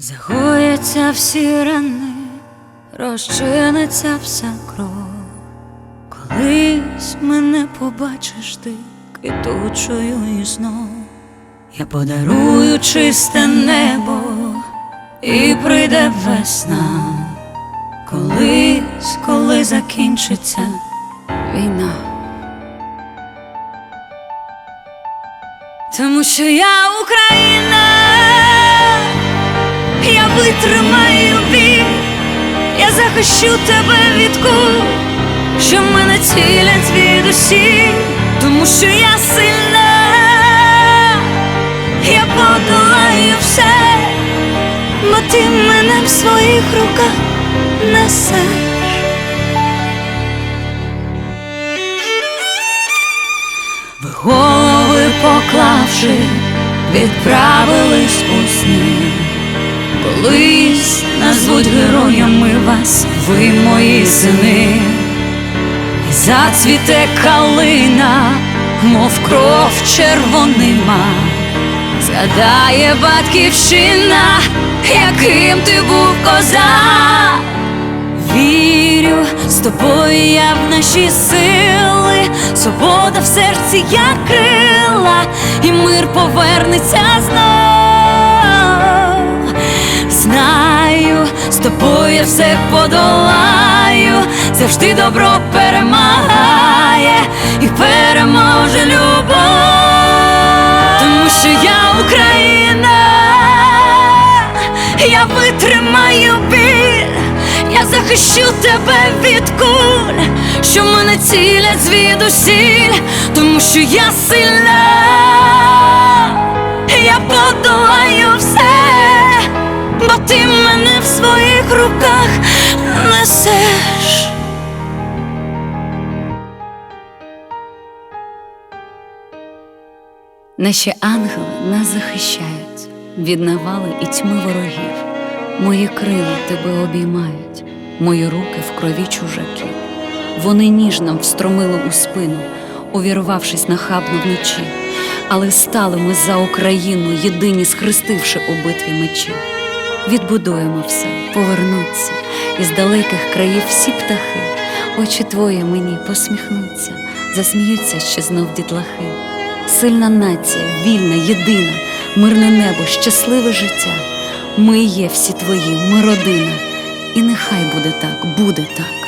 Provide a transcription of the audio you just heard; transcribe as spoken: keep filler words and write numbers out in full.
Загояться всі рани, розчиниться вся кров. Колись мене побачиш ти квітучою і знов. Я подарую чисте небо, і прийде весна. Колись, коли закінчиться війна. Тому що я Україна, я витримаю біль, я захищу тебе від куль, що мене цілять звідусіль. Тому що я сильна, я подолаю все, бо ти мене в своїх руках несеш. Ви голови поклавши, відправились у сни. Колись назвуть героями вас, ви мої сини. І зацвіте калина, мов кров червонима. Згадає батьківщина, яким ти був козак. Вірю, з тобою я в наші сили, свобода в серці, як крила, і мир повернеться знов. Знаю, з тобою я все подолаю, завжди добро перемагає і переможе любов. Тому що я Україна, я витримаю біль, я захищу тебе від куль, що мене цілять звідусіль. Тому що я сильна, я подолаю все, бо ти мене в своїх руках несеш. Наші ангели нас захищають від навали і тьми ворогів. Мої крила тебе обіймають, мої руки в крові чужаків. Вони ніж нам встромили у спину, увірвавшись нахабно вночі. Але стали ми за Україну, єдині схрестивши у битві мечі. Відбудуємо все, повернуться, із далеких країв всі птахи. Очі твої мені посміхнуться, засміються ще знов дітлахи. Сильна нація, вільна, єдина, мирне небо, щасливе життя. Ми є всі твої, ми родина, і нехай буде так, буде так.